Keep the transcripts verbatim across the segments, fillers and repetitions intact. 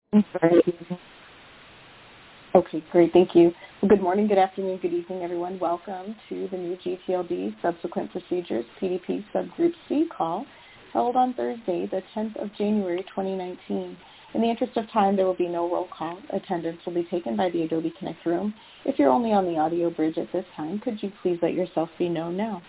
I'm sorry. Okay, great. Thank you. Well, good morning, good afternoon, good evening, everyone. Welcome to the new G T L D Subsequent Procedures P D P Subgroup C call held on Thursday, the tenth of January, twenty nineteen. In the interest of time, there will be no roll call. Attendance will be taken by the Adobe Connect room. If you're only on the audio bridge at this time, could you please let yourself be known now?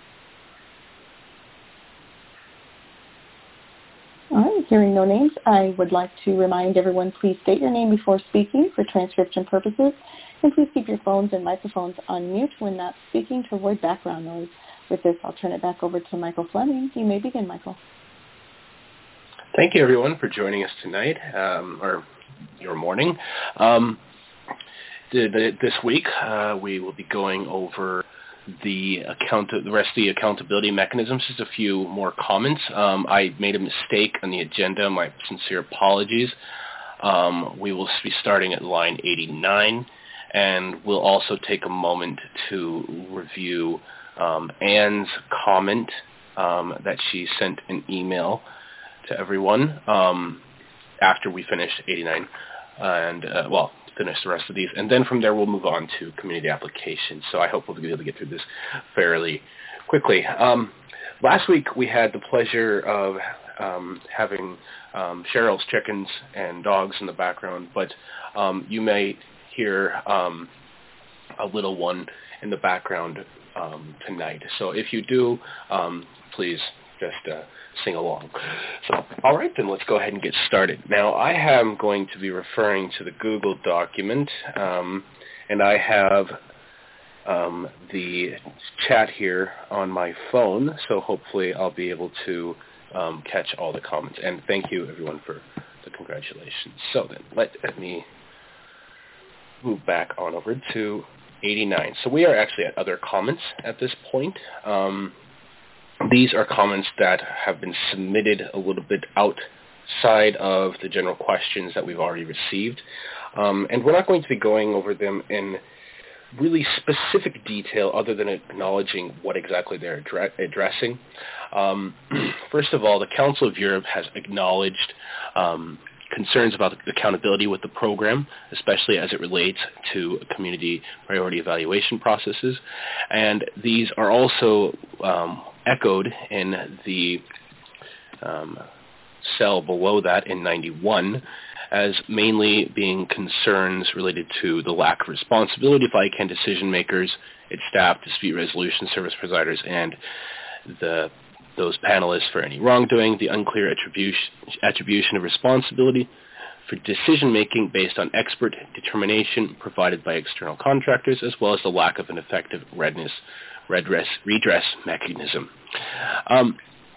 All right, hearing no names, I would like to remind everyone, please state your name before speaking for transcription purposes, and please keep your phones and microphones on mute when not speaking to avoid background noise. With this, I'll turn it back over to Michael Fleming. You may begin, Michael. Thank you, everyone, for joining us tonight, um, or your morning. Um, the, the, this week, uh, we will be going over the account, the rest of the accountability mechanisms. Just a few more comments. Um, I made a mistake on the agenda. My sincere apologies. Um, we will be starting at line eighty-nine, and we'll also take a moment to review um, Anne's comment um, that she sent an email to everyone um, after we finish eighty-nine, and uh, well, finish the rest of these, and then from there we'll move on to community applications. So I hope we'll be able to get through this fairly quickly. Um, last week we had the pleasure of um, having um, Cheryl's chickens and dogs in the background, but um, you may hear um, a little one in the background um, tonight. So if you do, um, please just uh, sing along. So, all right, then let's go ahead and get started. Now, I am going to be referring to the Google document, um, and I have um, the chat here on my phone, so hopefully I'll be able to um, catch all the comments. And thank you, everyone, for the congratulations. So then, let, let me move back on over to eighty-nine. So we are actually at other comments at this point. Um, These are comments that have been submitted a little bit outside of the general questions that we've already received. Um, and we're not going to be going over them in really specific detail other than acknowledging what exactly they're addre- addressing. Um, first of all, the Council of Europe has acknowledged um, concerns about accountability with the program, especially as it relates to community priority evaluation processes. And these are also um, echoed in the um, cell below that in ninety-one as mainly being concerns related to the lack of responsibility of I C A N decision makers, its staff, dispute resolution service providers, and the those panelists for any wrongdoing, the unclear attribution, attribution of responsibility for decision-making based on expert determination provided by external contractors, as well as the lack of an effective redress, redress, redress mechanism. Um,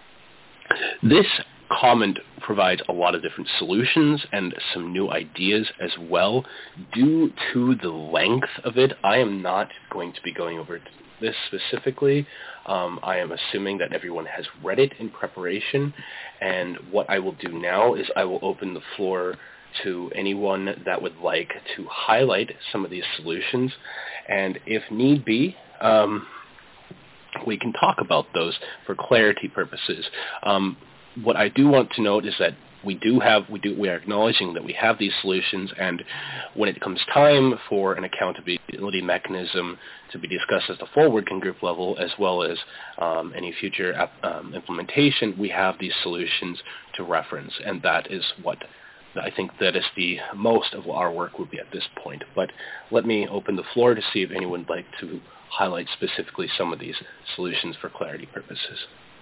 this comment provides a lot of different solutions and some new ideas as well. Due to the length of it, I am not going to be going over this specifically. Um, I am assuming that everyone has read it in preparation, and what I will do now is I will open the floor to anyone that would like to highlight some of these solutions, and if need be, um, we can talk about those for clarity purposes. Um, what I do want to note is that we do have, we do, we are acknowledging that we have these solutions, and when it comes time for an accountability mechanism to be discussed at the full working group level, as well as um, any future um, implementation, we have these solutions to reference, and that is what I think that is the most of our work would be at this point. But let me open the floor to see if anyone would like to highlight specifically some of these solutions for clarity purposes.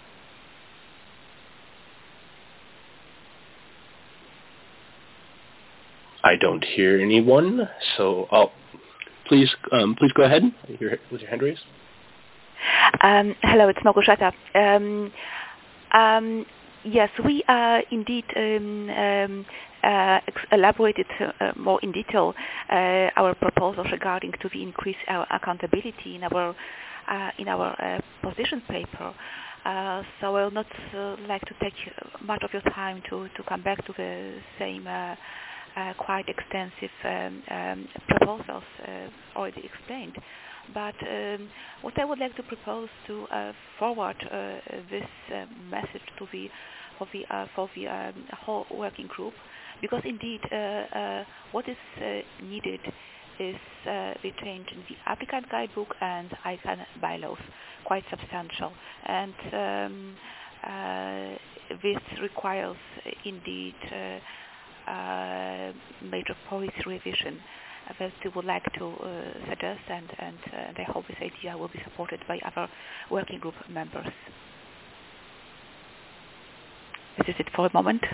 I don't hear anyone, so I'll, please um, please go ahead with your hand raised. Um, hello, it's Małgorzata. Um, um, yes, we uh, indeed um, um, uh, elaborated uh, more in detail uh, our proposals regarding to the increase our accountability in our uh, in our uh, position paper. Uh, so I will not uh, like to take much of your time to, to come back to the same uh, uh, quite extensive um, um, proposals uh, already explained. But um, what I would like to propose to uh, forward uh, this uh, message to the for the uh, for the um, whole working group, because indeed uh, uh, what is uh, needed is uh, the change in the applicant guidebook and I C A N bylaws, quite substantial, and um, uh, this requires uh, indeed uh, uh, major policy revision that we would like to uh, suggest, and, and, uh, and I hope this idea will be supported by other working group members. This is it for a moment.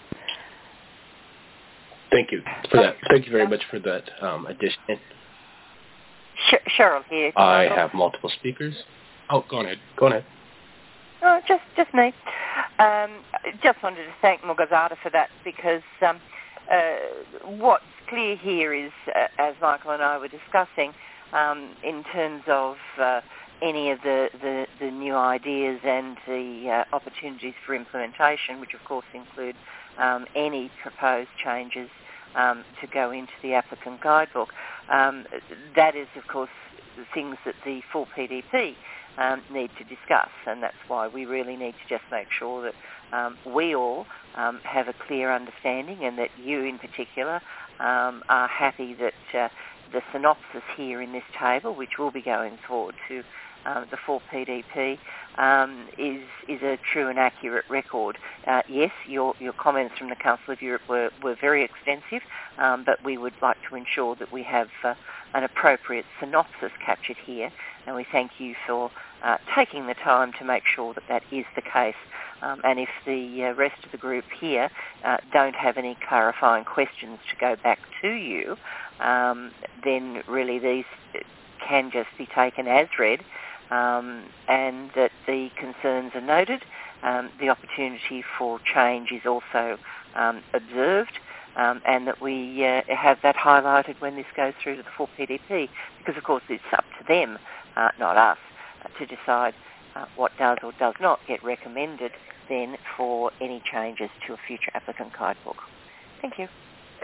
Thank you for that. Thank you very much for that um, addition. Sh- Cheryl here. I have multiple speakers. Oh, go ahead. Go ahead. Oh, just just me. Um, just wanted to thank Mulgazada for that, because um, uh, what's clear here is, uh, as Michael and I were discussing, um, in terms of uh, any of the, the, the new ideas and the uh, opportunities for implementation, which of course include um, any proposed changes um, to go into the applicant guidebook. Um, that is, of course, the things that the full P D P um, need to discuss, and that's why we really need to just make sure that um, we all um, have a clear understanding, and that you in particular um, are happy that uh, the synopsis here in this table, which will be going forward to Um, the full P D P, um, is is a true and accurate record. Uh, yes, your your comments from the Council of Europe were, were very extensive, um, but we would like to ensure that we have uh, an appropriate synopsis captured here, and we thank you for uh, taking the time to make sure that that is the case. Um, and if the uh, rest of the group here uh, don't have any clarifying questions to go back to you, um, then really these can just be taken as read. Um, and that the concerns are noted. Um, the opportunity for change is also um, observed, um, and that we uh, have that highlighted when this goes through to the full P D P, because of course it's up to them, uh, not us, uh, to decide uh, what does or does not get recommended then for any changes to a future applicant guidebook. Thank you.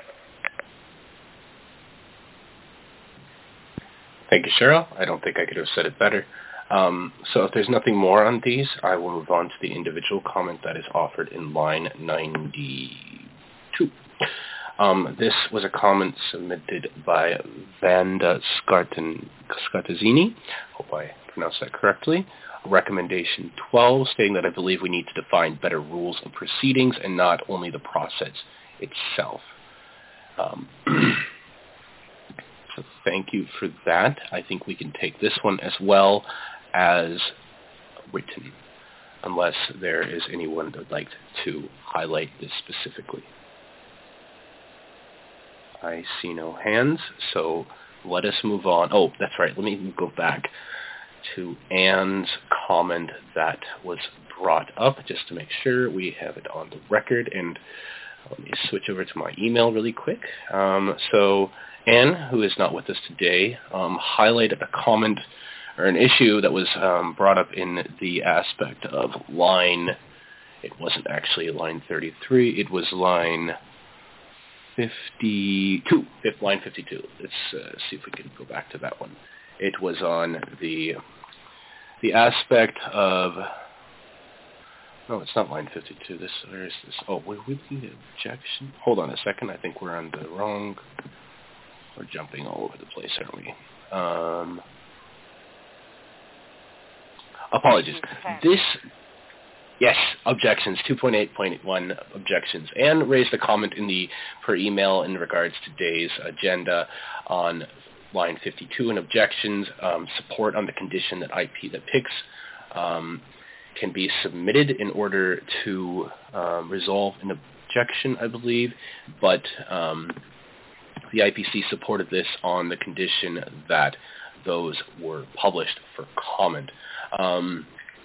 Thank you, Cheryl. I don't think I could have said it better. Um, so if there's nothing more on these, I will move on to the individual comment that is offered in line ninety-two. Um, this was a comment submitted by Vanda Scartin, Scartazzini. Hope I pronounced that correctly. Recommendation twelve, stating that I believe we need to define better rules of proceedings and not only the process itself. Um, so thank you for that. I think we can take this one as well as written, unless there is anyone that would like to highlight this specifically. I see no hands, so let us move on. Oh, that's right. Let me go back to Anne's comment that was brought up, just to make sure we have it on the record. And let me switch over to my email really quick. Um, so Anne, who is not with us today, um, highlighted a comment or an issue that was um, brought up in the aspect of line, it wasn't actually line thirty-three, it was line fifty-two, fifth line fifty-two. Let's uh, see if we can go back to that one. It was on the the aspect of, no, it's not line fifty-two. This, where is this? Oh, we're with the objection. Hold on a second. I think we're on the wrong, we're jumping all over the place, aren't we? Um, apologies. This, yes, objections, two point eight point one objections. Anne raised a comment in the per email in regards to today's agenda on line fifty-two and objections, um, support on the condition that I P, that P I Cs um, can be submitted in order to um, resolve an objection, I believe, but um, the I P C supported this on the condition that those were published for comment. Um,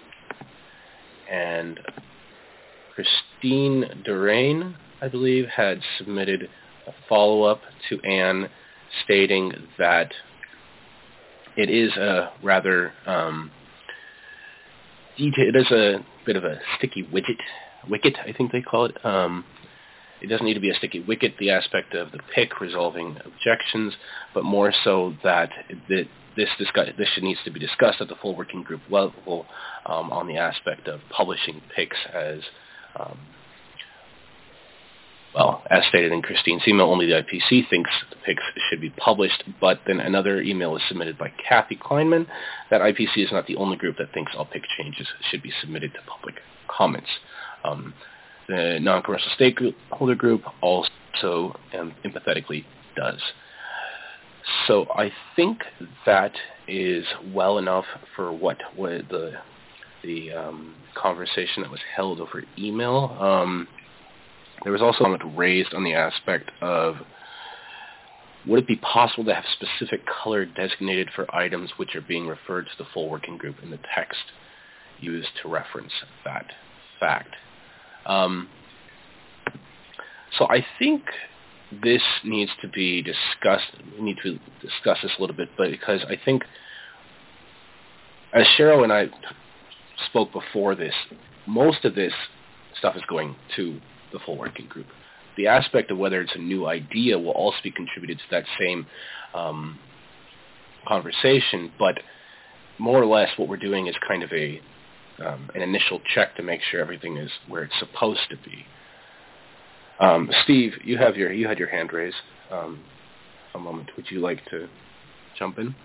and Christine Durain, I believe, had submitted a follow-up to Anne stating that it is a rather um, detail. It is a bit of a sticky widget, wicket, I think they call it. Um, it doesn't need to be a sticky wicket, the aspect of the P I C resolving objections, but more so that the, this discuss, this needs to be discussed at the full working group level um, on the aspect of publishing P I Cs as Um, well, as stated in Christine's email, only the I P C thinks the P I Cs should be published, but then another email was submitted by Kathy Kleinman that I P C is not the only group that thinks all P I C changes should be submitted to public comments. Um, the non-commercial stakeholder group also um, empathetically does. So I think that is well enough for what, what the the um, conversation that was held over email. Um, there was also a comment raised on the aspect of, would it be possible to have specific color designated for items which are being referred to the full working group in the text used to reference that fact? Um, so I think this needs to be discussed. We need to discuss this a little bit, but because I think, as Cheryl and I spoke before this, most of this stuff is going to the full working group. The aspect of whether it's a new idea will also be contributed to that same um, conversation, but more or less what we're doing is kind of a um, an initial check to make sure everything is where it's supposed to be. Um, Steve, you have your you had your hand raised. Um, a moment. Would you like to jump in?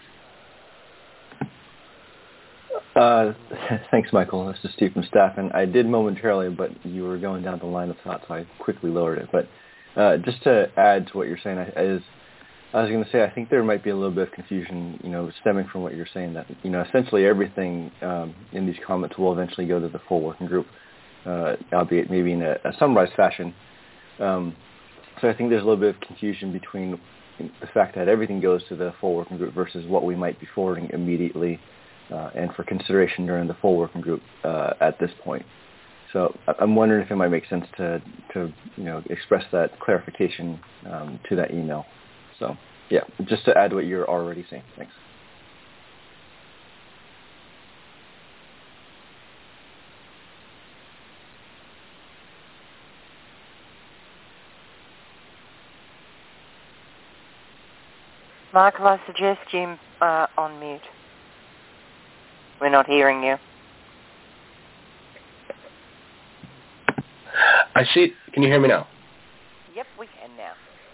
Uh, thanks, Michael. This is Steve from staff, and I did momentarily, but you were going down the line of thought, so I quickly lowered it. But uh, just to add to what you're saying, I, is, I was going to say I think there might be a little bit of confusion, you know, stemming from what you're saying, that, you know, essentially everything um, in these comments will eventually go to the full working group, uh, albeit maybe in a, a summarized fashion. Um, so I think there's a little bit of confusion between the fact that everything goes to the full working group versus what we might be forwarding immediately uh, and for consideration during the full working group uh, at this point. So I'm wondering if it might make sense to, to you know, express that clarification um, to that email. So, yeah, just to add what you're already saying. Thanks. Michael, I suggest you uh, on mute. We're not hearing you. I see. Can you hear me now? Yep, we can now.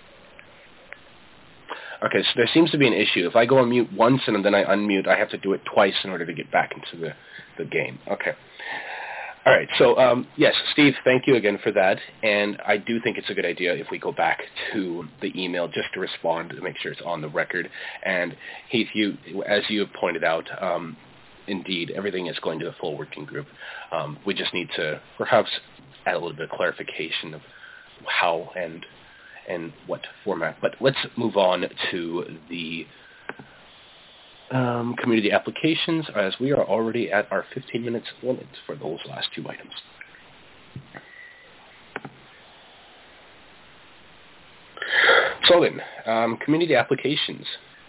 Okay, so there seems to be an issue. If I go on mute once and then I unmute, I have to do it twice in order to get back into the, the game. Okay. All right, so um, yes, Steve, thank you again for that. And I do think it's a good idea if we go back to the email just to respond to make sure it's on the record. And Heath, you, as you have pointed out, um, indeed, everything is going to the full working group. Um, we just need to perhaps add a little bit of clarification of how and and what format. But let's move on to the um, community applications, as we are already at our fifteen minutes limit for those last two items. So then, um, community applications.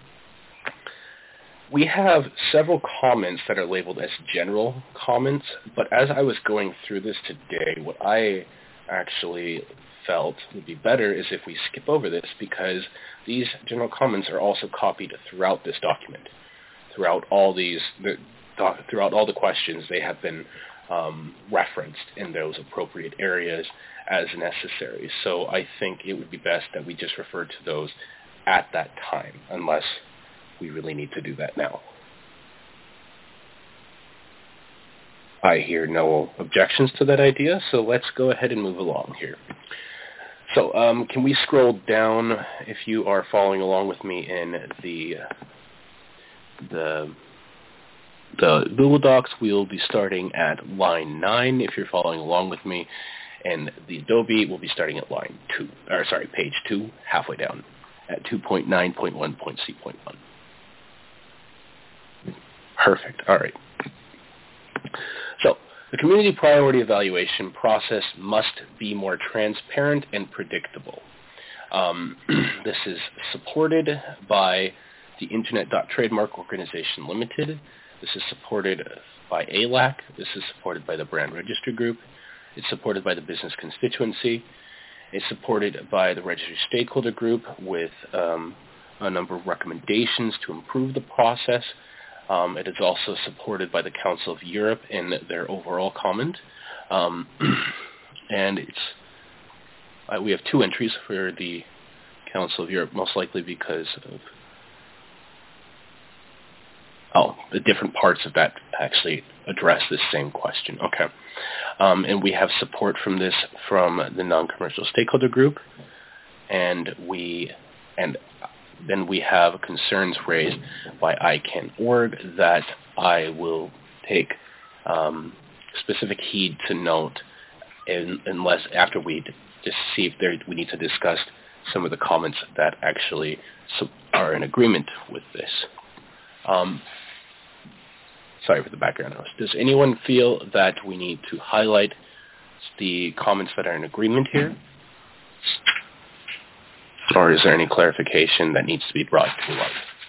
We have several comments that are labeled as general comments, but as I was going through this today, what I actually felt would be better is if we skip over this, because these general comments are also copied throughout this document. Throughout all these, the, throughout all the questions, they have been um, referenced in those appropriate areas as necessary. So I think it would be best that we just refer to those at that time, unless we really need to do that now. I hear no objections to that idea, so let's go ahead and move along here. So um, can we scroll down, if you are following along with me in the the the Google Docs, we'll be starting at line nine. If you're following along with me, and the Adobe will be starting at line two, or sorry, page two, halfway down at two point nine point one point C point one. Perfect. All right. So the community priority evaluation process must be more transparent and predictable. Um, this is supported by the Internet Trademark Organization Limited. This is supported by A L A C. This is supported by the Brand Registry Group. It's supported by the Business Constituency. It's supported by the Registry Stakeholder Group with um, a number of recommendations to improve the process. Um, it is also supported by the Council of Europe in their overall comment. Um, and it's uh, we have two entries for the Council of Europe, most likely because of oh, the different parts of that actually address this same question. Okay, um, and we have support from this from the non-commercial stakeholder group, and we and then we have concerns raised by I CAN dot org that I will take um, specific heed to note, in, unless after we d- just see if there, we need to discuss some of the comments that actually are in agreement with this. Um, sorry for the background noise. Does anyone feel that we need to highlight the comments that are in agreement here? Or is there any clarification that needs to be brought to light?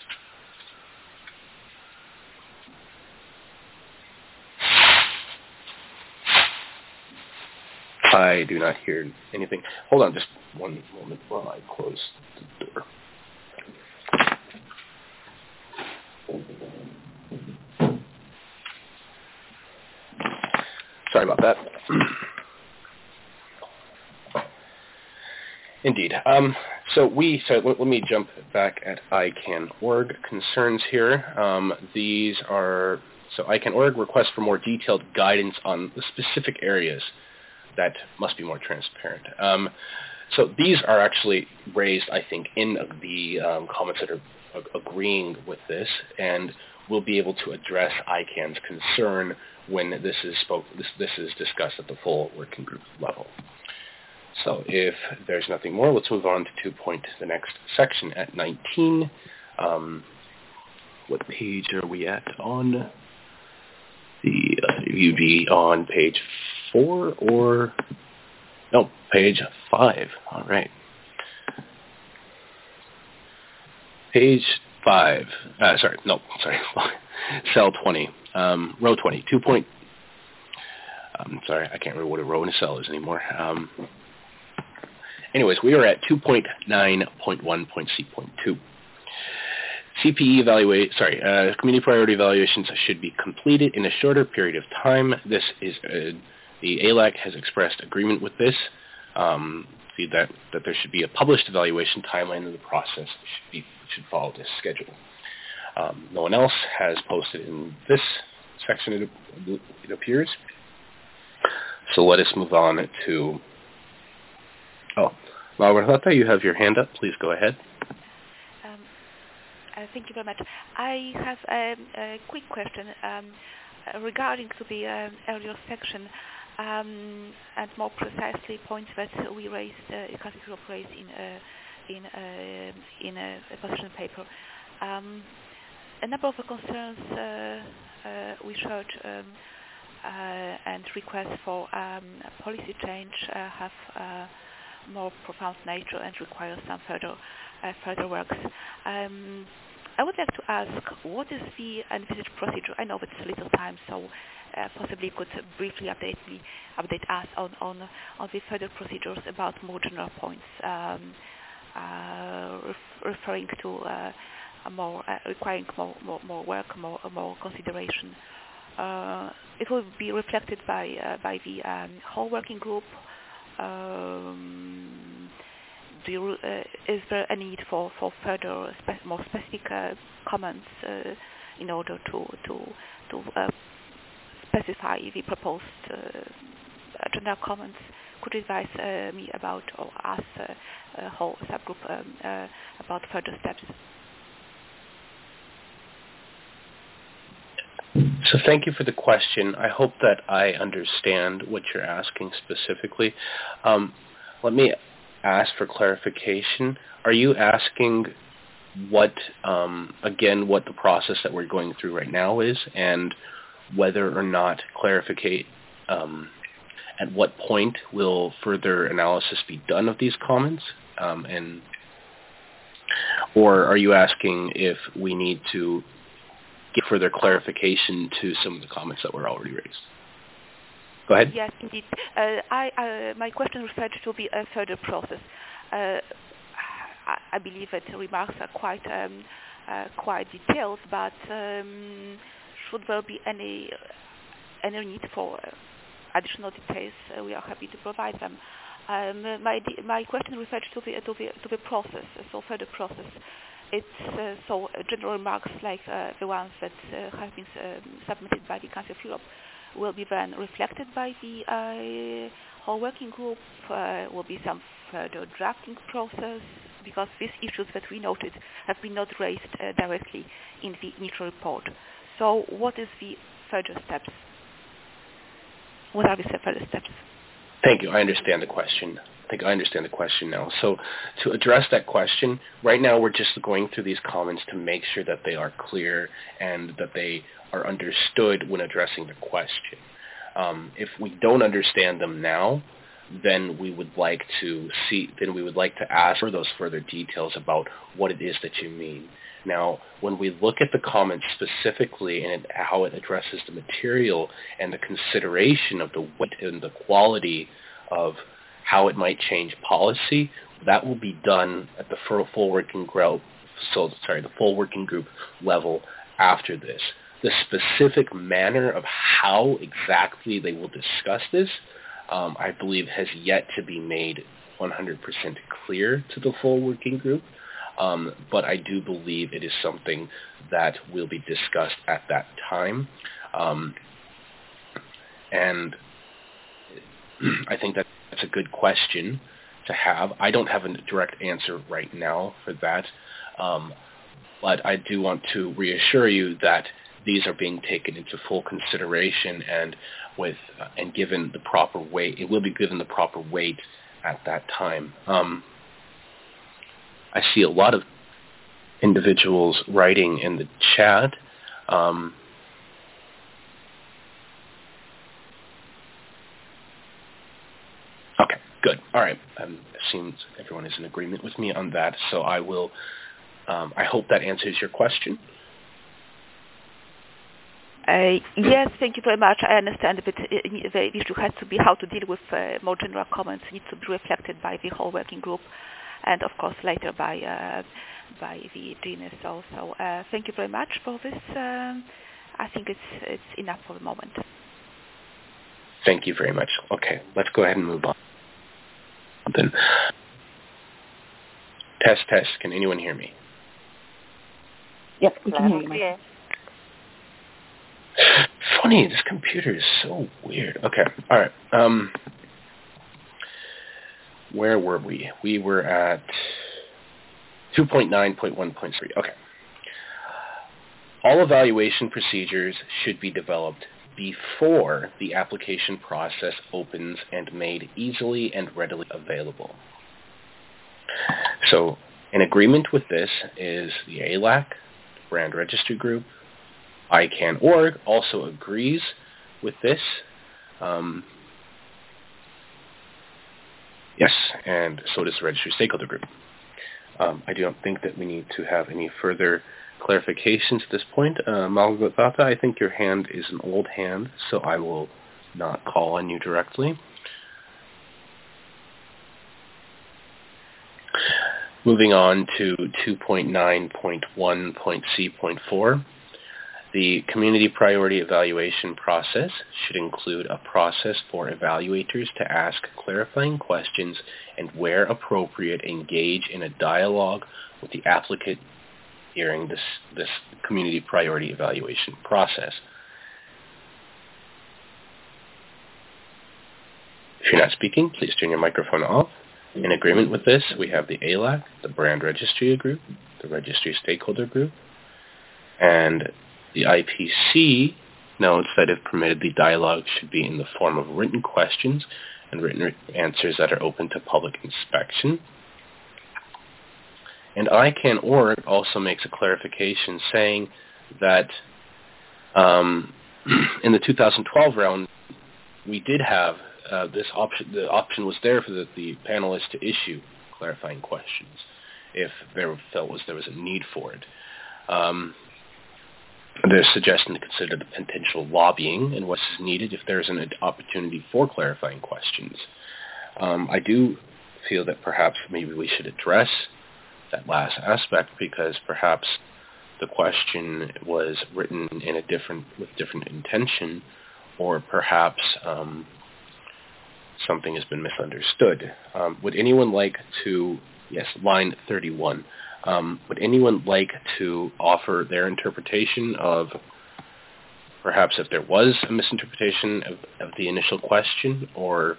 I do not hear anything. Hold on just one moment while I close the door. Sorry about that. Indeed. Um, so we, so let, let me jump back at I CAN dot org concerns here. Um, these are, so I CAN dot org requests for more detailed guidance on the specific areas that must be more transparent. Um, so these are actually raised, I think, in the um, comments that are ag- agreeing with this, and we'll be able to address I CAN's concern when this is spoke. This, this is discussed at the full working group level. So if there's nothing more, let's move on to two point, the next section at nineteen. Um, what page are we at on? The uh, U G on page four or, no, page five. All right. Page five. Uh, sorry, no, sorry. Cell twenty. Um, row twenty. Two point. Um, sorry, I can't remember what a row and a cell is anymore. Um, anyways, we are at two point nine point one point C point two. C P E evaluate, sorry, uh, community priority evaluations should be completed in a shorter period of time. This is, uh, the A L A C has expressed agreement with this, um, that, that there should be a published evaluation timeline and the process should, be, should follow this schedule. Um, no one else has posted in this section, it, it appears. So let us move on to, oh, Margarita, you have your hand up. Please go ahead. Um, uh, thank you very much. I have um, a quick question um, regarding to the um, earlier section, um, and more precisely points that we raised, uh, Council Europe raised in a, in a, in a, a position paper. Um, a number of the concerns uh, uh, we showed um, uh, and requests for um, policy change uh, have uh, more profound nature and require some further uh, further works. Um, I would like to ask, what is the envisaged procedure? I know it's a little time, so uh, possibly you could briefly update me, update us on on, on the further procedures about more general points, um, uh, ref- referring to uh, a more uh, requiring more, more more work, more more consideration. Uh, it will be reflected by uh, by the um, whole working group. Um, do you, uh, is there a need for, for further spe- more specific uh, comments uh, in order to to to uh, specify the proposed uh, general comments? Could you advise uh, me about, or ask uh, a whole subgroup um, uh, about further steps? So thank you for the question. I hope that I understand what you're asking specifically. Um, let me ask for clarification. Are you asking what, um, again, what the process that we're going through right now is, and whether or not clarificate um, at what point will further analysis be done of these comments? Um, and or are you asking if we need to get further clarification to some of the comments that were already raised? Go ahead. Yes, indeed. Uh, I, uh, my question referred to the uh, further process. Uh, I, I believe that the remarks are quite um, uh, quite detailed, but um, should there be any any need for additional details, uh, we are happy to provide them. Um, my my question referred to the to the to the process, so further process. It's uh, so uh, general remarks like uh, the ones that uh, have been uh, submitted by the Council of Europe will be then reflected by the uh, whole working group. Uh, will be some further drafting process, because these issues that we noted have been not raised uh, directly in the initial report. So what is the further steps? What are the further steps? Thank you. I understand the question. I think I understand the question now. So to address that question, right now we're just going through these comments to make sure that they are clear and that they are understood when addressing the question. Um, if we don't understand them now, then we would like to see, then we would like to ask for those further details about what it is that you mean. Now, when we look at the comments specifically and how it addresses the material and the consideration of the weight and the quality of how it might change policy, that will be done at the full working group, so sorry, the full working group level after this. The specific manner of how exactly they will discuss this, um, I believe, has yet to be made one hundred percent clear to the full working group. Um, but I do believe it is something that will be discussed at that time. Um, and I think that that's a good question to have. I don't have a direct answer right now for that, um, but I do want to reassure you that these are being taken into full consideration and with uh, and given the proper weight. It will be given the proper weight at that time. Um, I see a lot of individuals writing in the chat. Um, okay, good. All right. Um, it seems everyone is in agreement with me on that, so I will. Um, I hope that answers your question. Uh, yes, thank you very much. I understand that the issue has to be how to deal with uh, more general comments needs to be reflected by the whole working group, and of course later by uh, by the G N S O. So uh, thank you very much for this. Um, I think it's it's enough for the moment. Thank you very much. Okay, let's go ahead and move on. Then test test. Can anyone hear me? Yes, we can hear you. Yeah. Funny, this computer is so weird. Okay, all right. Um, where were we? We were at two point nine point one point three. Okay. All evaluation procedures should be developed before the application process opens and made easily and readily available. So, in agreement with this is the A L A C, Brand Registry Group. I CAN dot org also agrees with this. Um, yes, and so does the Registry Stakeholder Group. Um, I don't think that we need to have any further clarifications at this point. Uh, Malgorzata, I think your hand is an old hand, so I will not call on you directly. Moving on to two point nine point one point C point four. The community priority evaluation process should include a process for evaluators to ask clarifying questions and, where appropriate, engage in a dialogue with the applicant during this, this community priority evaluation process. If you're not speaking, please turn your microphone off. In agreement with this, we have the A L A C, the Brand Registry Group, the Registry Stakeholder Group, and the I P C notes that if permitted, the dialogue should be in the form of written questions and written answers that are open to public inspection. And I CAN dot org also makes a clarification saying that um, in the two thousand twelve round, we did have uh, this option. The option was there for the, the panelists to issue clarifying questions if there felt was there was a need for it. Um, They're suggesting to consider the potential lobbying and what's needed if there's an opportunity for clarifying questions. Um, I do feel that perhaps maybe we should address that last aspect because perhaps the question was written in a different with different intention, or perhaps um, something has been misunderstood. Um, would anyone like to, yes, line thirty-one, um, would anyone like to offer their interpretation of perhaps if there was a misinterpretation of, of the initial question, or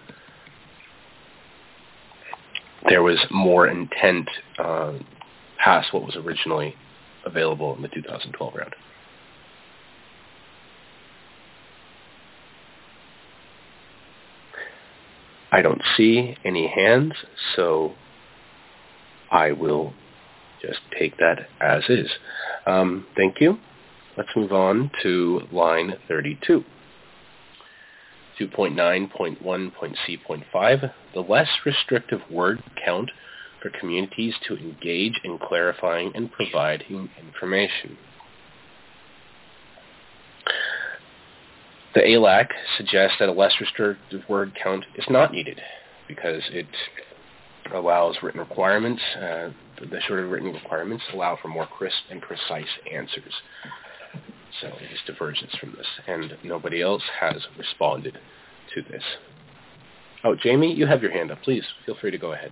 there was more intent uh, past what was originally available in the two thousand twelve round? I don't see any hands, so I will just take that as is. Um, thank you. Let's move on to line thirty-two. two point nine point one point C point five, the less restrictive word count for communities to engage in clarifying and providing information. The A L A C suggests that a less restrictive word count is not needed because it allows written requirements, uh, the shorter written requirements allow for more crisp and precise answers. So it is divergence from this, and nobody else has responded to this. Oh, Jamie, you have your hand up. Please, feel free to go ahead.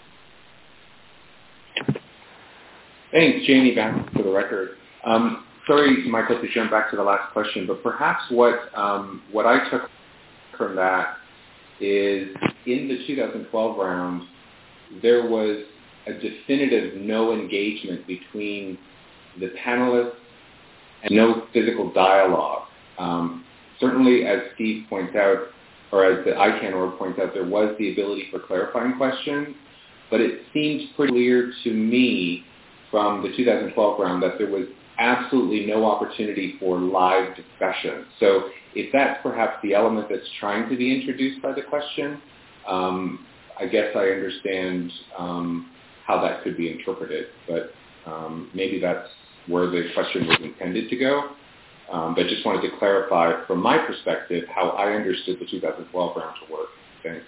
Thanks, Jamie, back for the record. Um, sorry, Michael, to jump back to the last question, but perhaps what um, what I took from that is in the two thousand twelve round, there was a definitive no engagement between the panelists and no physical dialogue. Um, certainly, as Steve points out, or as the I CAN org points out, there was the ability for clarifying questions, but it seems pretty clear to me from the two thousand twelve round that there was absolutely no opportunity for live discussion. So if that's perhaps the element that's trying to be introduced by the question, um, I guess I understand um, how that could be interpreted, but um, maybe that's where the question was intended to go. Um, but just wanted to clarify from my perspective how I understood the two thousand twelve round to work. Thanks.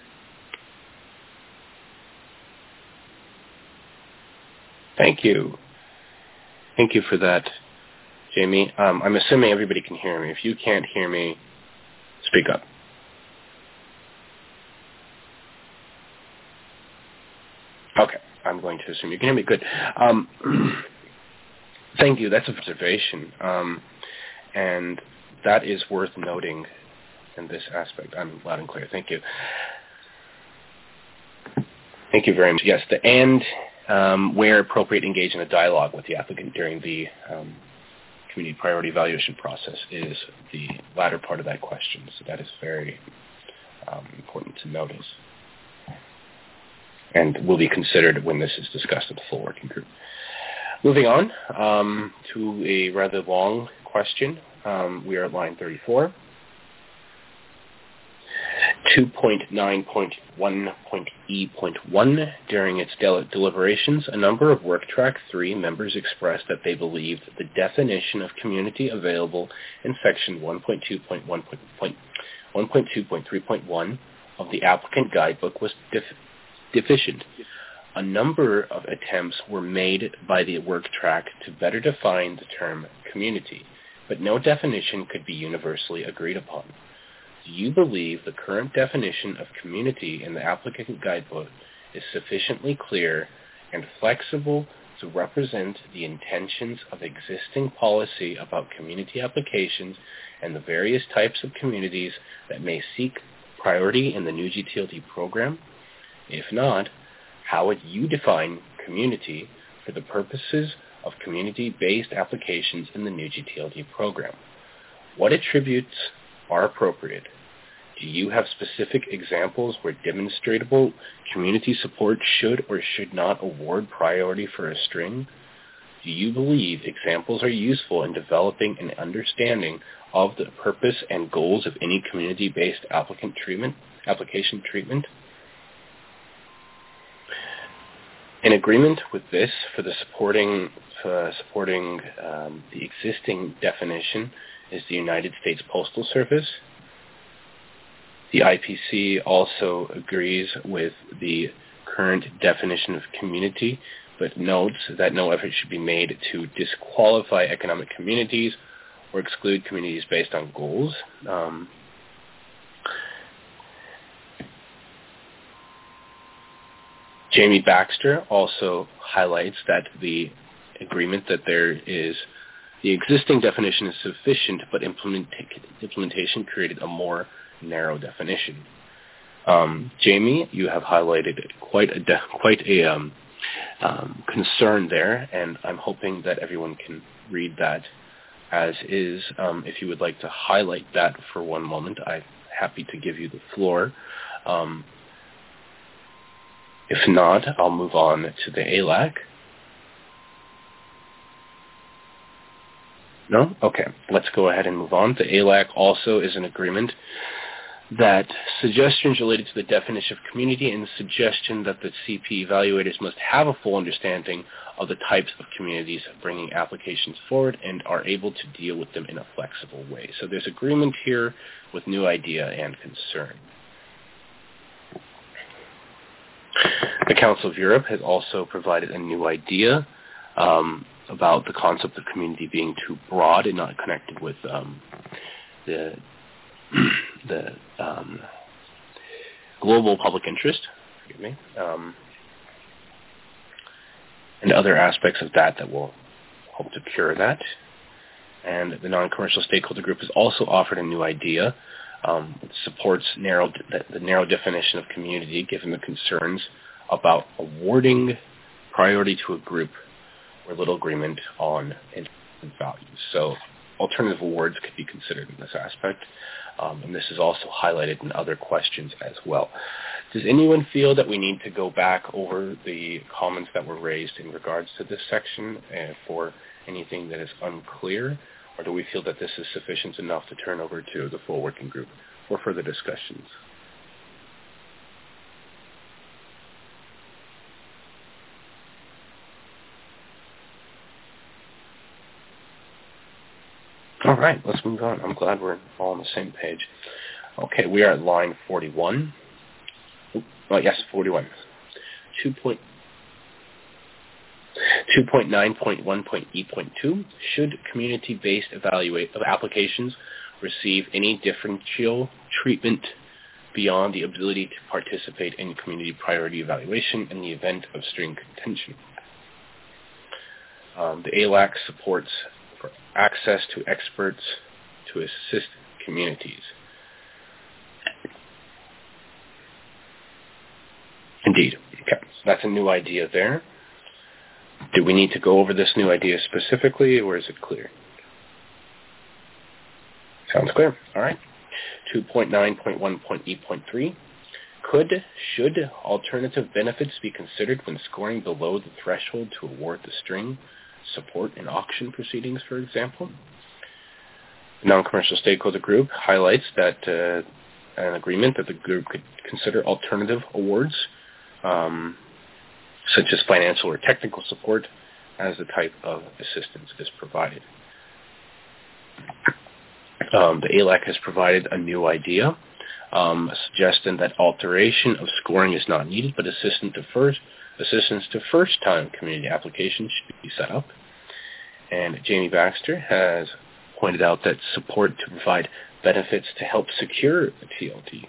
Thank you. Thank you for that, Jamie. Um, I'm assuming everybody can hear me. If you can't hear me, speak up. Okay, I'm going to assume you can hear me. Good. Um, thank you. That's an observation. Um, and that is worth noting in this aspect. I'm loud and clear. Thank you. Thank you very much. Yes, the and um, where appropriate, engage in a dialogue with the applicant during the um, community priority evaluation process is the latter part of that question. So that is very um, important to notice, and will be considered when this is discussed at the full working group. Moving on um, to a rather long question. Um, we are at line thirty-four. two point nine point one point E point one, during its del- deliberations, a number of Work Track three members expressed that they believed the definition of community available in Section one point two point one point three point one of the applicant guidebook was def- deficient. A number of attempts were made by the Work Track to better define the term community, but no definition could be universally agreed upon. Do you believe the current definition of community in the applicant guidebook is sufficiently clear and flexible to represent the intentions of existing policy about community applications and the various types of communities that may seek priority in the new G T L D program? If not, how would you define community for the purposes of community-based applications in the new G T L D program? What attributes are appropriate? Do you have specific examples where demonstrable community support should or should not award priority for a string? Do you believe examples are useful in developing an understanding of the purpose and goals of any community-based applicant treatment, application treatment? In agreement with this, for the supporting, uh, supporting um, the existing definition is the United States Postal Service. The I P C also agrees with the current definition of community, but notes that no effort should be made to disqualify economic communities or exclude communities based on goals. Um, Jamie Baxter also highlights that the agreement that there is the existing definition is sufficient, but implement, implementation created a more narrow definition. Um, Jamie, you have highlighted quite a de- quite a um, um, concern there, and I'm hoping that everyone can read that as is. Um, if you would like to highlight that for one moment, I'm happy to give you the floor. Um, if not, I'll move on to the A L A C. No? Okay, let's go ahead and move on. The A L A C also is an agreement that suggestions related to the definition of community and the suggestion that the C P evaluators must have a full understanding of the types of communities bringing applications forward and are able to deal with them in a flexible way. So there's agreement here with new idea and concern. The Council of Europe has also provided a new idea um, about the concept of community being too broad and not connected with um, the the um, global public interest, forgive me, um, and other aspects of that that will help to cure that. And the non-commercial stakeholder group has also offered a new idea um, that supports narrow, the, the narrow definition of community, given the concerns about awarding priority to a group or little agreement on intrinsic values. So alternative awards could be considered in this aspect. Um, and this is also highlighted in other questions as well. Does anyone feel that we need to go back over the comments that were raised in regards to this section uh, for anything that is unclear? Or do we feel that this is sufficient enough to turn over to the full working group for further discussions? All right, let's move on. I'm glad we're all on the same page. Okay, we are at line forty-one. Oh, yes, forty-one. two point nine point one point E point two, should community-based evaluate of applications receive any differential treatment beyond the ability to participate in community priority evaluation in the event of string contention? Um, the A L A C supports for access to experts to assist communities. Indeed. Okay, so that's a new idea there. Do we need to go over this new idea specifically, or is it clear? Sounds clear. All right. two point nine point one point E point three. Could, should alternative benefits be considered when scoring below the threshold to award the string? Support in auction proceedings, for example. The non-commercial stakeholder group highlights that uh, an agreement that the group could consider alternative awards, um, such as financial or technical support, as the type of assistance is provided. Um, the A L A C has provided a new idea, um, suggesting that alteration of scoring is not needed, but assistance to first assistance to first-time community applications should be set up. And Jamie Baxter has pointed out that support to provide benefits to help secure the T L D.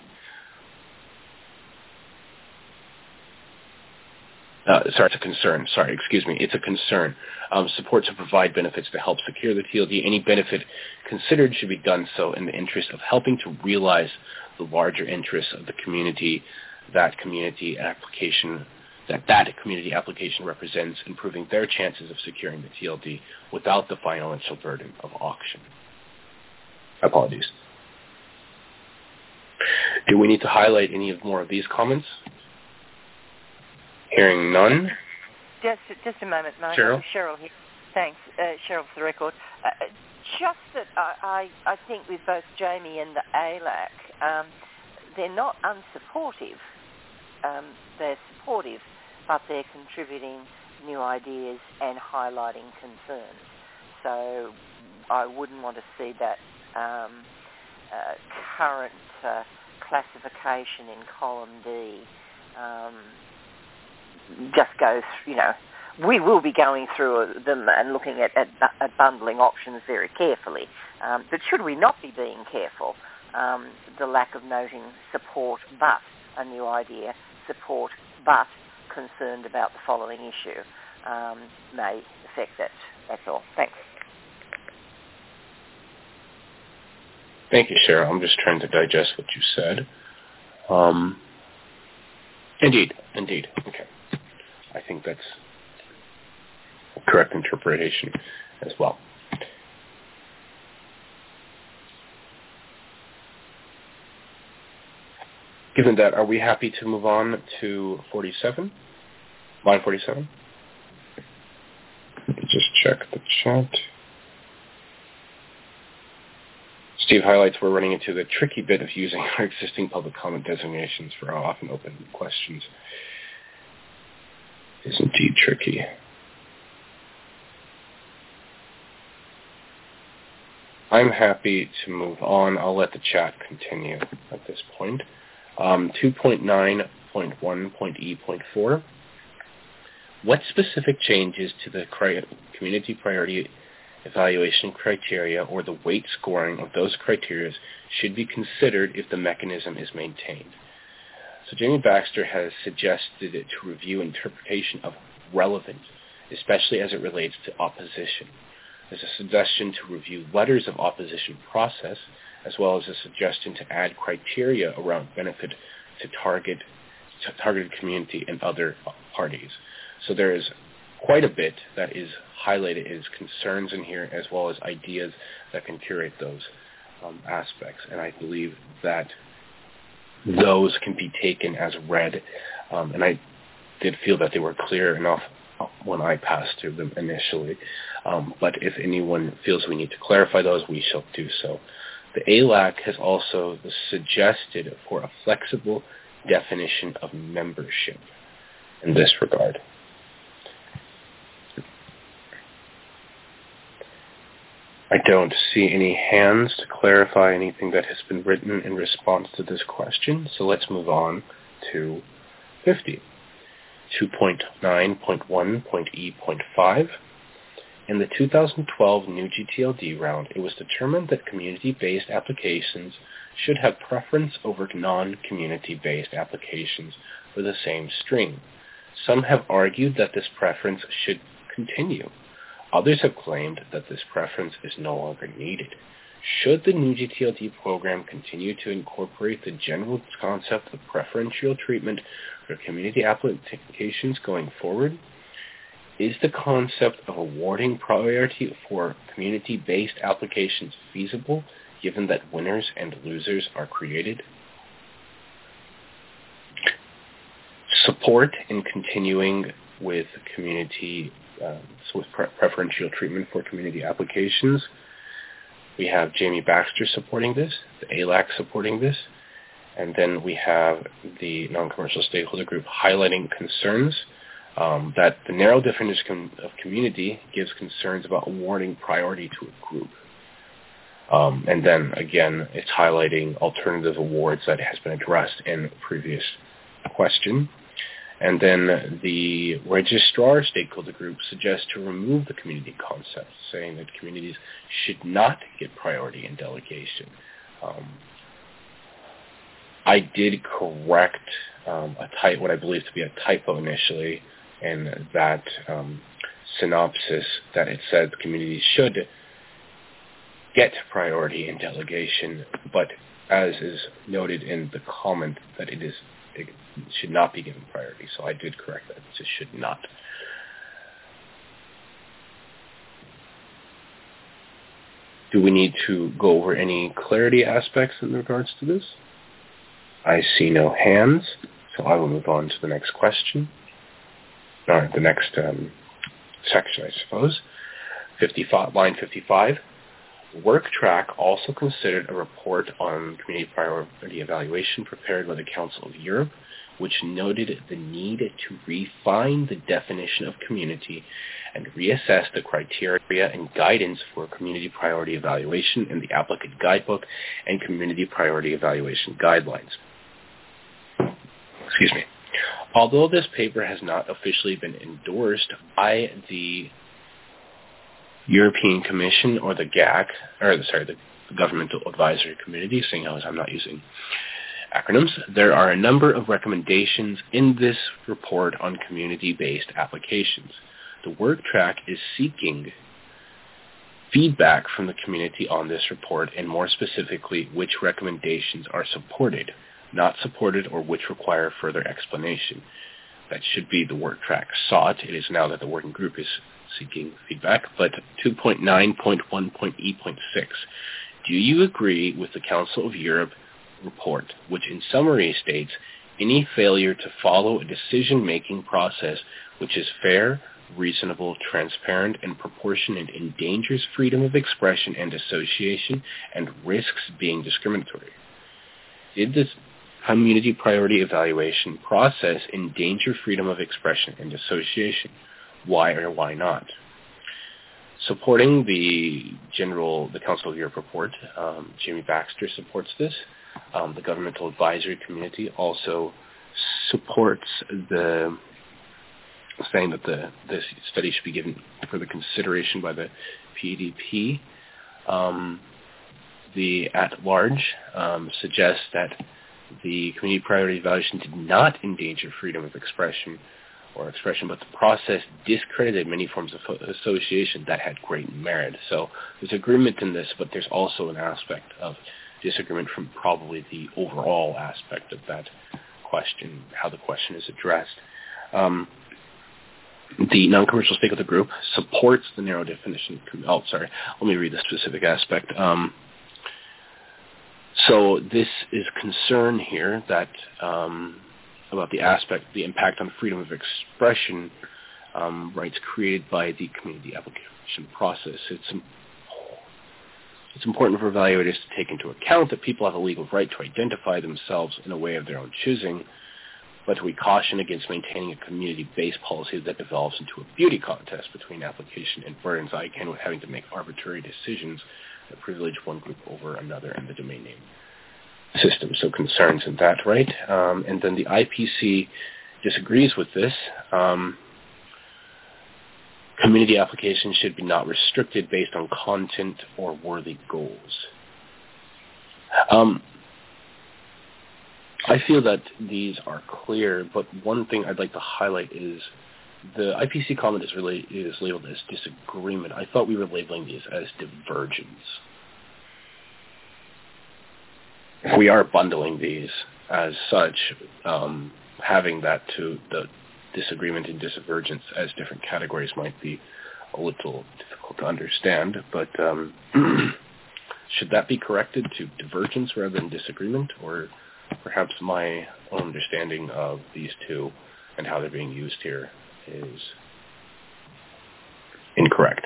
Uh, sorry, it's a concern. Sorry, excuse me. It's a concern. Um, support to provide benefits to help secure the T L D. Any benefit considered should be done so in the interest of helping to realize the larger interests of the community, that community application that that community application represents, improving their chances of securing the T L D without the financial burden of auction. Apologies. Do we need to highlight any of more of these comments? Hearing none. Just, just a moment, Mike. Cheryl? Cheryl here. Thanks, uh, Cheryl, for the record. Uh, just that I, I, I think with both Jamie and the A L A C, um, they're not unsupportive. Um, they're supportive, but they're contributing new ideas and highlighting concerns. So I wouldn't want to see that um, uh, current uh, classification in column D um, just go, you know, we will be going through them and looking at, at, at bundling options very carefully. Um, but should we not be being careful, um, the lack of noting support but a new idea, support but concerned about the following issue um, may affect that. That's all. Thanks. Thank you, Cheryl. I'm just trying to digest what you said. Um, indeed, indeed. Okay. I think that's a correct interpretation as well. Given that, are we happy to move on to forty-seven? Line forty-seven? Let me just check the chat. Steve highlights we're running into the tricky bit of using our existing public comment designations for our often open questions. It is indeed tricky. I'm happy to move on. I'll let the chat continue at this point. Um, two point nine point one point E point four. What specific changes to the community priority evaluation criteria or the weight scoring of those criteria should be considered if the mechanism is maintained? So Jamie Baxter has suggested it to review interpretation of relevance, especially as it relates to opposition. There's a suggestion to review letters of opposition process, as well as a suggestion to add criteria around benefit to target to targeted community and other parties. So there is quite a bit that is highlighted as concerns in here, as well as ideas that can curate those um, aspects. And I believe that those can be taken as read. Um, and I did feel that they were clear enough when I passed through them initially. Um, but if anyone feels we need to clarify those, we shall do so. The A L A C has also suggested for a flexible definition of membership in this regard. I don't see any hands to clarify anything that has been written in response to this question, so let's move on to fifty. two point nine point one point E point five. In the two thousand twelve new G T L D round, it was determined that community-based applications should have preference over non-community-based applications for the same stream. Some have argued that this preference should continue. Others have claimed that this preference is no longer needed. Should the new G T L D program continue to incorporate the general concept of preferential treatment for community applications going forward? Is the concept of awarding priority for community-based applications feasible, given that winners and losers are created? Support in continuing with community uh, with pre- preferential treatment for community applications. We have Jamie Baxter supporting this, the A L A C supporting this, and then we have the non-commercial stakeholder group highlighting concerns um, that the narrow definition of community gives concerns about awarding priority to a group. Um, and then, again, it's highlighting alternative awards that has been addressed in a previous question. And then the registrar stakeholder group suggests to remove the community concept, saying that communities should not get priority in delegation. Um, I did correct um, a type, what I believe to be a typo initially, in that um, synopsis that it said communities should get priority in delegation, but as is noted in the comment that it is it should not be given priority. So I did correct that. It just should not. Do we need to go over any clarity aspects in regards to this? I see no hands, so I will move on to the next question. Or the next um, section, I suppose. fifty-five, line fifty-five. WorkTrack also considered a report on community priority evaluation prepared by the Council of Europe, which noted the need to refine the definition of community and reassess the criteria and guidance for community priority evaluation in the applicant guidebook and community priority evaluation guidelines. Excuse me. Although this paper has not officially been endorsed by the European Commission or the G A C, or sorry, the Governmental Advisory Committee, seeing as I'm not using acronyms, there are a number of recommendations in this report on community-based applications. The work track is seeking feedback from the community on this report, and more specifically, which recommendations are supported, not supported, or which require further explanation. That should be the work track sought. It is now that the working group is seeking feedback. But two point nine point one point E point six, do you agree with the Council of Europe report, which in summary states, any failure to follow a decision-making process which is fair, reasonable, transparent, and proportionate endangers freedom of expression and association and risks being discriminatory? Did this community priority evaluation process endanger freedom of expression and association? Why or why not? Supporting the general, the Council of Europe report, um, Jamie Baxter supports this. Um, the governmental advisory community also supports the saying that the this study should be given further consideration by the P D P. Um, the at-large um, suggests that the community priority evaluation did not endanger freedom of expression or expression, but the process discredited many forms of association that had great merit. So there's agreement in this, but there's also an aspect of disagreement from probably the overall aspect of that question, how the question is addressed. Um, the non-commercial stakeholder group supports the narrow definition. Oh, sorry. Let me read the specific aspect. Um, so this is concern here that um, about the aspect, the impact on freedom of expression um, rights created by the community application process. It's It's important for evaluators to take into account that people have a legal right to identify themselves in a way of their own choosing, but we caution against maintaining a community-based policy that develops into a beauty contest between application and burdens ICANN with having to make arbitrary decisions that privilege one group over another in the domain name system. So concerns in that, right? Um, and then the I P C disagrees with this. Um, Community applications should be not restricted based on content or worthy goals. Um, I feel that these are clear, but one thing I'd like to highlight is the I P C comment is, really, is labeled as disagreement. I thought we were labeling these as divergence. If we are bundling these as such, um, having that to the disagreement and divergence as different categories might be a little difficult to understand, but um, should that be corrected to divergence rather than disagreement, or perhaps my own understanding of these two and how they're being used here is incorrect?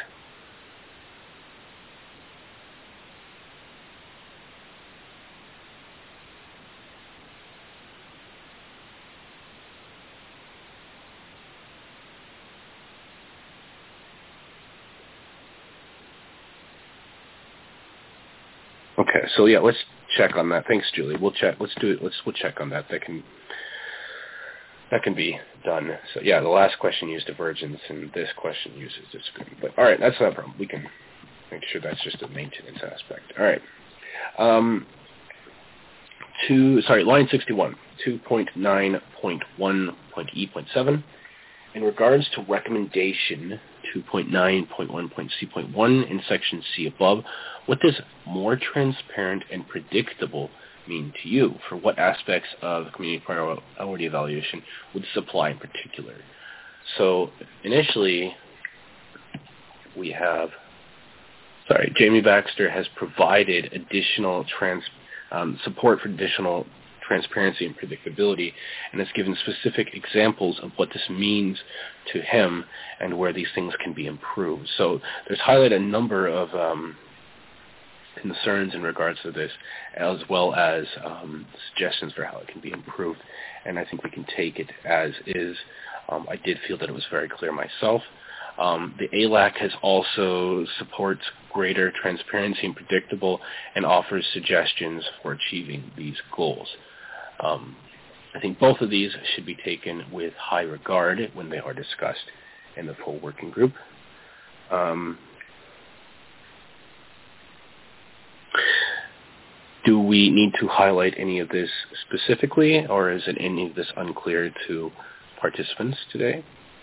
Okay, so yeah, let's check on that. Thanks, Julie. We'll check. Let's do it. Let's we'll check on that. That can that can be done. So yeah, the last question used divergence, and this question uses disagreement. But all right, that's not a problem. We can make sure that's just a maintenance aspect. All right. Um, two. Sorry, line sixty-one, two point nine point one point E point seven. In regards to recommendation two point nine point one point C point one in section C above, what does more transparent and predictable mean to you? For what aspects of community priority evaluation would this apply in particular? So initially, we have, sorry, Jamie Baxter has provided additional trans, um, support for additional transparency and predictability, and has given specific examples of what this means to him and where these things can be improved. So there's highlighted a number of um, concerns in regards to this, as well as um, suggestions for how it can be improved, and I think we can take it as is. Um, I did feel that it was very clear myself. Um, the A L A C has also supports greater transparency and predictable and offers suggestions for achieving these goals. Um, I think both of these should be taken with high regard when they are discussed in the full working group. Um, do we need to highlight any of this specifically, or is it any of this unclear to participants today?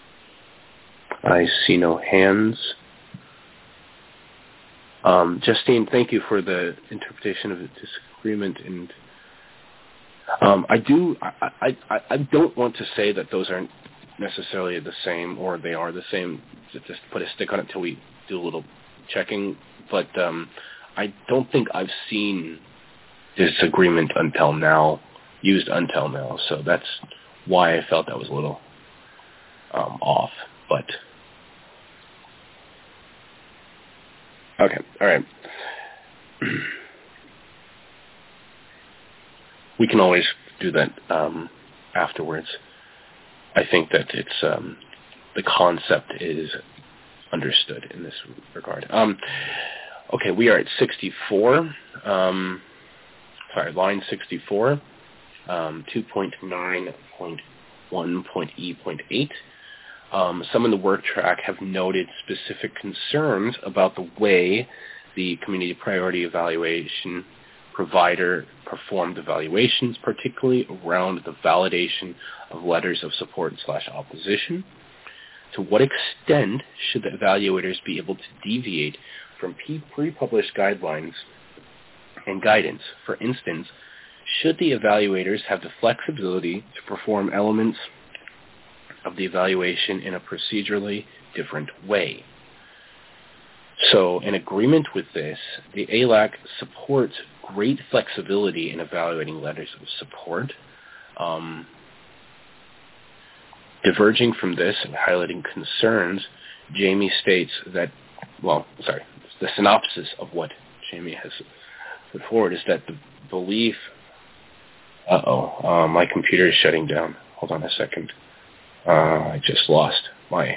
I see no hands. Um, Justine, thank you for the interpretation of the disagreement, and um, I do. I, I, I don't want to say that those aren't necessarily the same, or they are the same. Just put a stick on it until we do a little checking. But um, I don't think I've seen disagreement until now, used until now. So that's why I felt that was a little um, off. But okay, all right. We can always do that um, afterwards. I think that it's um, the concept is understood in this regard. Um, okay, we are at sixty-four. Um, sorry, line sixty-four, um, two point nine point one point E point eight. Um, some in the work track have noted specific concerns about the way the community priority evaluation provider performed evaluations, particularly around the validation of letters of support slash opposition. To what extent should the evaluators be able to deviate from pre-published guidelines and guidance? For instance, should the evaluators have the flexibility to perform elements of the evaluation in a procedurally different way? So in agreement with this, the A L A C supports great flexibility in evaluating letters of support. Um, diverging from this and highlighting concerns, Jamie states that, well, sorry, the synopsis of what Jamie has put forward is that the belief, uh-oh, uh, my computer is shutting down. Hold on a second. Uh, I just lost my...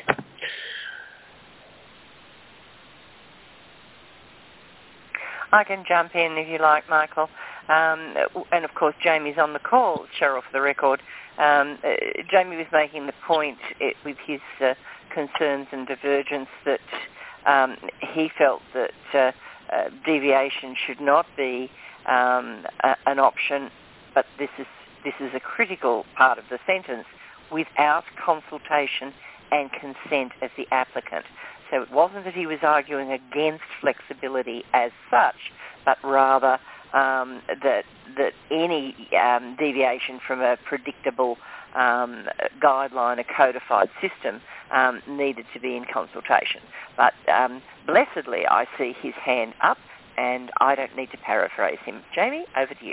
I can jump in if you like, Michael. Um, and, of course, Jamie's on the call, Cheryl, for the record. Um, uh, Jamie was making the point it, with his uh, concerns and divergence that um, he felt that uh, uh, deviation should not be um, a, an option, but this is, this is a critical part of the sentence, without consultation and consent of the applicant. So it wasn't that he was arguing against flexibility as such, but rather um, that that any um, deviation from a predictable um, guideline, a codified system, um, needed to be in consultation. But um, blessedly, I see his hand up, and I don't need to paraphrase him. Jamie, over to you.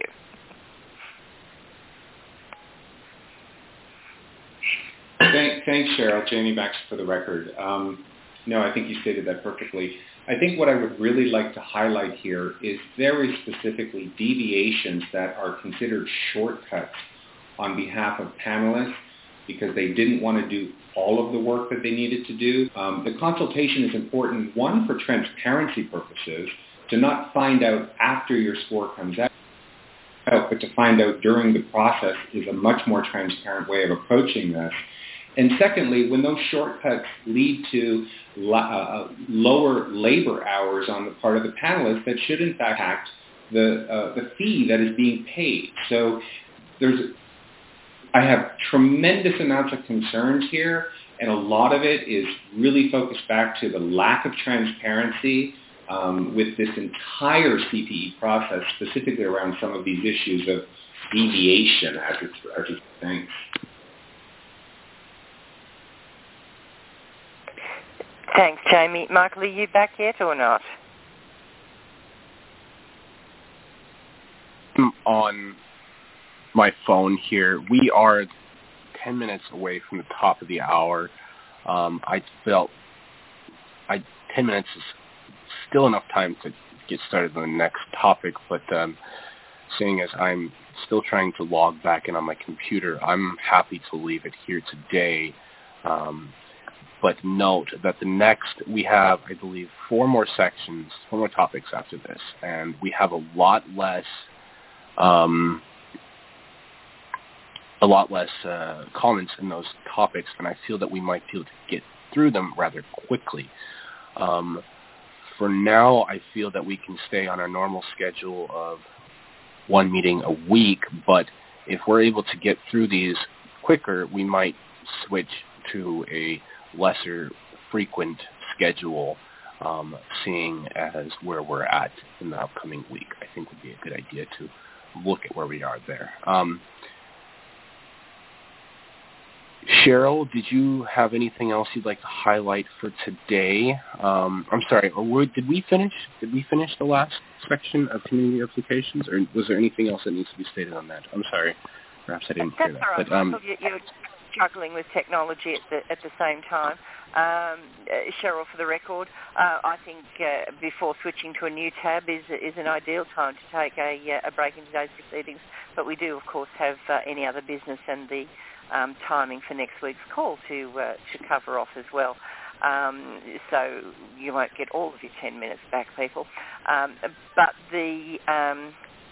Thank, thanks, Cheryl. Jamie Baxter for the record. Um, no, I think you stated that perfectly. I think what I would really like to highlight here is very specifically deviations that are considered shortcuts on behalf of panelists because they didn't want to do all of the work that they needed to do. Um, the consultation is important, one, for transparency purposes, to not find out after your score comes out, but to find out during the process is a much more transparent way of approaching this. And secondly, when those shortcuts lead to uh, lower labor hours on the part of the panelists, that should in fact impact the, uh, the fee that is being paid. So there's, I have tremendous amounts of concerns here, and a lot of it is really focused back to the lack of transparency um, with this entire C P E process, specifically around some of these issues of deviation, as it's, as it's saying. Thanks, Jamie. Michael, are you back yet or not? On my phone here, we are ten minutes away from the top of the hour. Um, I felt I ten minutes is still enough time to get started on the next topic, but um, seeing as I'm still trying to log back in on my computer, I'm happy to leave it here today. Um, But note that the next, we have, I believe, four more sections, four more topics after this, and we have a lot less, um, a lot less uh, comments in those topics, and I feel that we might be able to get through them rather quickly. Um, for now, I feel that we can stay on our normal schedule of one meeting a week, but if we're able to get through these quicker, we might switch to a lesser frequent schedule, um, seeing as where we're at in the upcoming week. I think would be a good idea to look at where we are there. Um, Cheryl, did you have anything else you'd like to highlight for today? Um, I'm sorry, or were, did we finish? Did we finish the last section of community applications, or was there anything else that needs to be stated on that? I'm sorry, perhaps I didn't That's hear that. All right, but, um, Michael, you're juggling with technology at the at the same time. Um, uh, Cheryl, for the record, uh, I think uh, before switching to a new tab is is an ideal time to take a, a break in today's proceedings. But we do, of course, have uh, any other business and the Um, timing for next week's call to uh, to cover off as well. Um, so you won't get all of your ten minutes back, people. Um, but the um,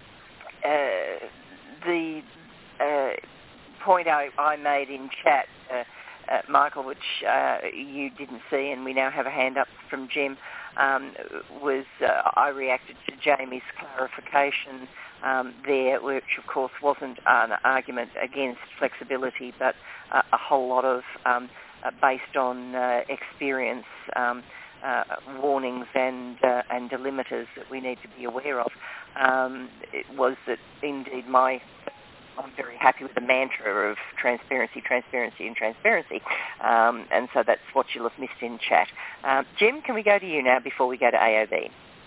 uh, the uh, point I, I made in chat, uh, uh, Michael, which uh, you didn't see, and we now have a hand up from Jim, um, was uh, I reacted to Jamie's clarification Um, there, which of course wasn't an argument against flexibility, but uh, a whole lot of um, uh, based on uh, experience, um, uh, warnings and uh, and delimiters that we need to be aware of. Um, it was that indeed my I'm very happy with the mantra of transparency, transparency, and transparency, um, and so that's what you'll have missed in chat. Um, Jim, can we go to you now before we go to A O B?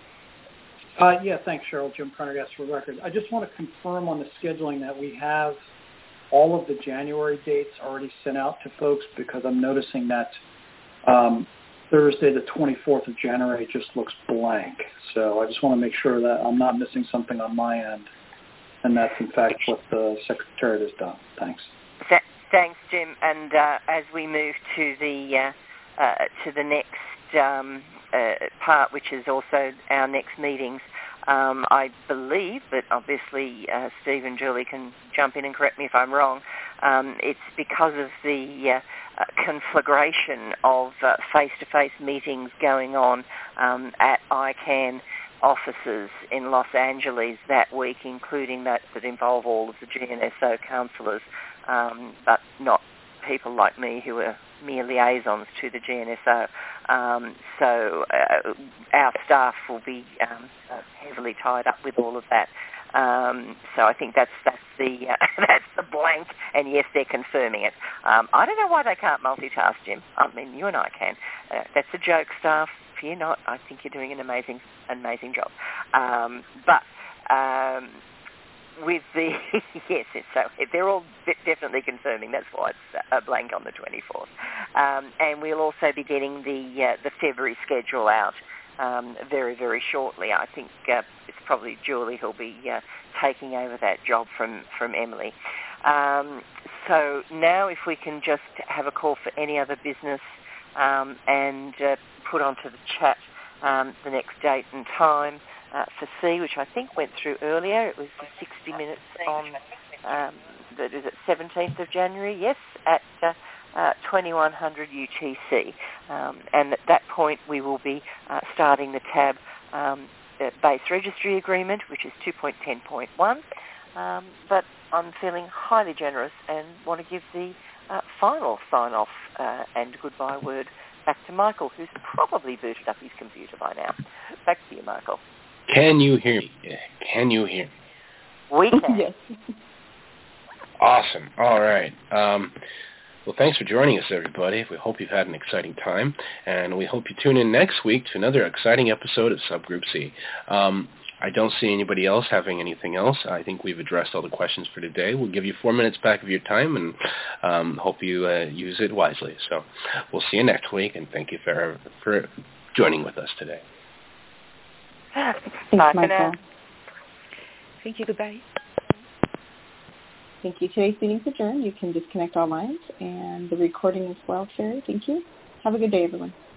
Uh, yeah, thanks, Cheryl. Jim Prendergast for the record. I just want to confirm on the scheduling that we have all of the January dates already sent out to folks, because I'm noticing that um, Thursday, the twenty-fourth of January, just looks blank. So I just want to make sure that I'm not missing something on my end, and that's, in fact, what the Secretariat has done. Thanks. Th- thanks, Jim. And uh, as we move to the uh, uh, to the next um, uh, part, which is also our next meetings, um, I believe, but obviously uh, Steve and Julie can jump in and correct me if I'm wrong, um, it's because of the uh, uh, conflagration of uh, face-to-face meetings going on um, at I CANN offices in Los Angeles that week, including that that involve all of the G N S O councillors, um, but not people like me who are mere liaisons to the G N S O. Um, so uh, our staff will be um, uh, heavily tied up with all of that. Um, so I think that's that's the uh, that's the blank, and yes, they're confirming it. Um, I don't know why they can't multitask, Jim. I mean, you and I can. Uh, that's a joke, staff. If you're not, I think you're doing an amazing, amazing job. Um, but um, with the yes, it's, so they're all definitely confirming. That's why it's a blank on the twenty-fourth. Um, and we'll also be getting the uh, the February schedule out um, very, very shortly. I think uh, it's probably Julie who'll be uh, taking over that job from from Emily. Um, so now, if we can just have a call for any other business um, and uh, put onto the chat um, the next date and time. Uh, for C, which I think went through earlier. It was the sixty minutes on, um, that is it seventeenth of January, yes, at uh, uh, twenty-one hundred U T C. Um, and at that point we will be uh, starting the tab um, the base registry agreement, which is two point ten point one. Um, but I'm feeling highly generous and want to give the uh, final sign-off uh, and goodbye word back to Michael, who's probably booted up his computer by now. Back to you, Michael. Can you hear me? Can you hear me? We can. Yes. Awesome. All right. Um, well, thanks for joining us, everybody. We hope you've had an exciting time, and we hope you tune in next week to another exciting episode of Subgroup C. Um, I don't see anybody else having anything else. I think we've addressed all the questions for today. We'll give you four minutes back of your time, and um, hope you uh, use it wisely. So we'll see you next week, and thank you for, for joining with us today. Thanks, Bye Michael. Thank you. Goodbye. Thank you. Today's meeting's adjourned. You can disconnect all lines, and the recording is well shared. Thank you. Have a good day, everyone.